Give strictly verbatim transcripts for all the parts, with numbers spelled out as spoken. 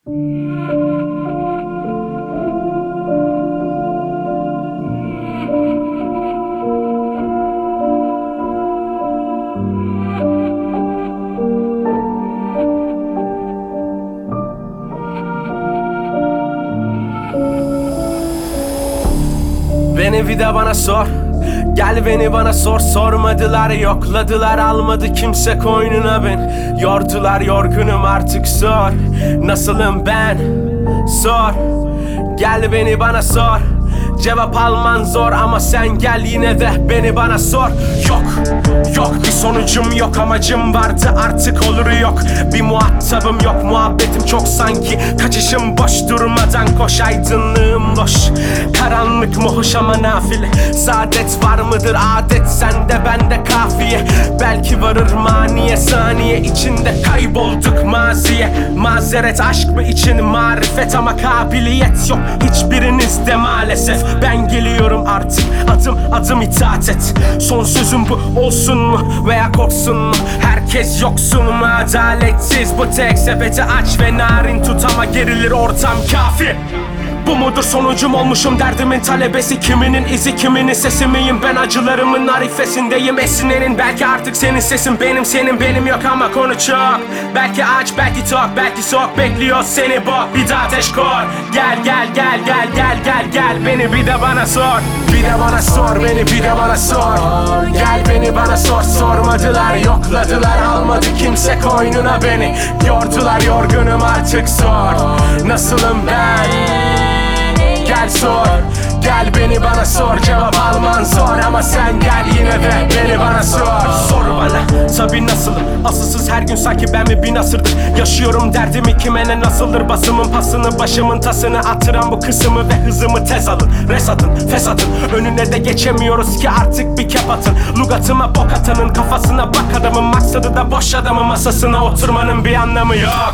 Beni bir de bana sor, gel beni bana sor. Sormadılar, yokladılar, almadı kimse koynuna ben. Yordular, yorgunum artık, sor nasılım ben, sor. Gel beni bana sor, cevap alman zor ama sen gel yine de beni bana sor. Yok, yok bir sonucum yok, amacım vardı artık oluru yok. Bir muhatabım yok, muhabbetim çok sanki. Kaçışım boş, durmadan koş, aydınlığım boş. Karanlık mı hoş ama nafile. Saadet var mıdır adet, sende bende kafiye. Belki varır maniye, saniye içinde kaybolduk maziye. Mazeret aşk mı için marifet ama kabiliyet yok hiçbirinizde maalesef. Ben geliyorum artık, adım adım itaat et. Son sözüm bu olsun mu veya korksun mu? Herkes yoksun mu, adaletsiz bu tek. Sepeti aç ve narin tut ama gerilir ortam, kafi. Bu mudur sonucum, olmuşum derdimin talebesi. Kiminin izi kiminin sesi miyim? Ben acılarımın arifesindeyim, esinenin. Belki artık senin sesin benim, senin benim yok ama konu çok. Belki aç, belki tok, belki sok. Bekliyor seni bok, bir daha ateş kor. Gel gel gel gel gel gel gel beni bir de bana sor. Bir de bana sor, beni bir de bana sor. Gel beni bana sor. Sormadılar, yokladılar, almadı kimse koynuna beni. Yordular, yorgunum artık, sor nasılım ben. Gel sor, gel beni bana sor. Cevap alman zor ama sen gel yine de beni bana sor. Sor bana, tabi nasılım? Asılsız her gün sanki ben mi bin asırdır yaşıyorum derdimi, kime ne nasıldır? Basımın pasını, başımın tasını attıran bu kısmı ve hızımı tez alın. Res atın, fesatın, önüne de geçemiyoruz ki artık bir kep atın. Lugatıma bok atanın kafasına bak, adamın maksadı da boş adamın masasına oturmanın bir anlamı yok.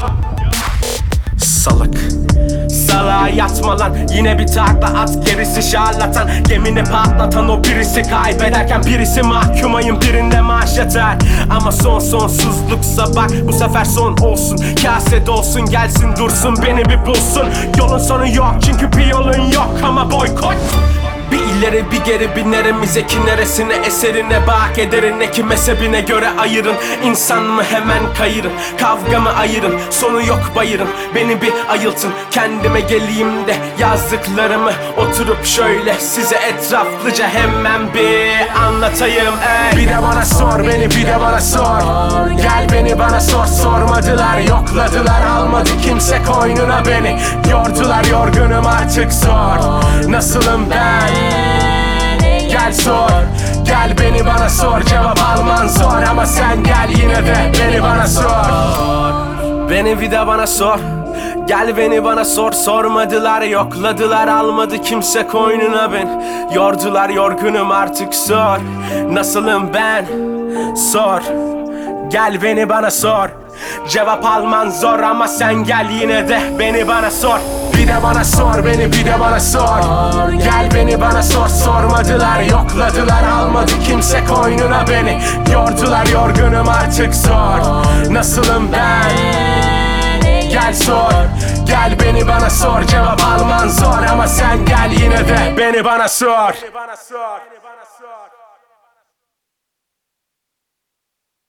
Salak, salağa yatma lan, yine bir takla at, gerisi şarlatan. Gemini patlatan o birisi, kaybederken birisi mahkum, ayın birinde maaş yatar. Ama son sonsuzluksa bak bu sefer son olsun. Kase dolsun, gelsin dursun, beni bir bulsun. Yolun sonu yok çünkü bir yolun yok ama boykot. Bir ileri bir geri binerim, ki neresine eserine bak ederin. Eki mezhebine göre ayırın, insan mı hemen kayırın. Kavga mı ayırın, sonu yok bayırın. Beni bir ayıltın, kendime geleyim de yazdıklarımı oturup şöyle size etraflıca hemen bir anlatayım. Ey. Bir de bana sor, beni bir de bana sor. Gel beni bana sor. Sormadılar, yokladılar, almadı kimse koynuna beni. Yordular, yorgunum artık, sor nasılım ben. Gel sor, gel beni bana sor. Cevap alman zor ama sen gel yine de beni bana sor. Beni bir de bana sor, gel beni bana sor. Sormadılar, yokladılar, almadı kimse koynuna ben. Yordular, yorgunum artık, sor nasılım ben, sor. Gel beni bana sor. Cevap alman zor ama sen gel yine de beni bana sor. Bir de bana sor, beni bir de bana sor. Gel beni bana sor. Sormadılar, yokladılar, almadı kimse koynuna beni. Yordular, yorgunum artık, sor nasılım ben. Gel sor, gel beni bana sor. Cevap alman zor ama sen gel yine de beni bana sor.